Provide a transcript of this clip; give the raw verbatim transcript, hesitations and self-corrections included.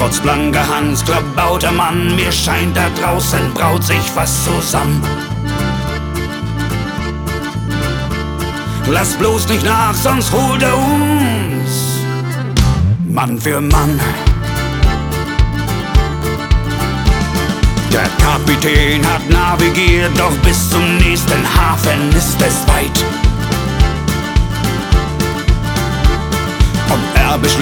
Trotz blanker Hand, klabauter Mann, mir scheint da draußen braut sich was zusammen. Lass bloß nicht nach, sonst holt er uns Mann für Mann. Der Kapitän hat navigiert, doch bis zum nächsten Hafen ist es weit. Und er beschließt